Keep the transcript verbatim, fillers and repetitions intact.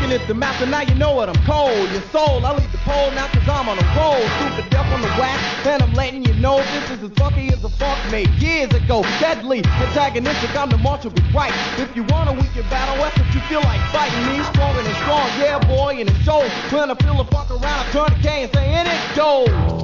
It's the master, now you know what I'm cold. Your soul, I leave the pole now cause I'm on a roll. Stupid death on the wax, and I'm letting you know this is as funky as a funk made years ago. Deadly, antagonistic, I'm the marshal with right. If you wanna weak your battle, that's if you feel like fighting me. Stronger than strong, yeah boy, and it shows. When I feel the fuck around, I turn the K and say, and it goes.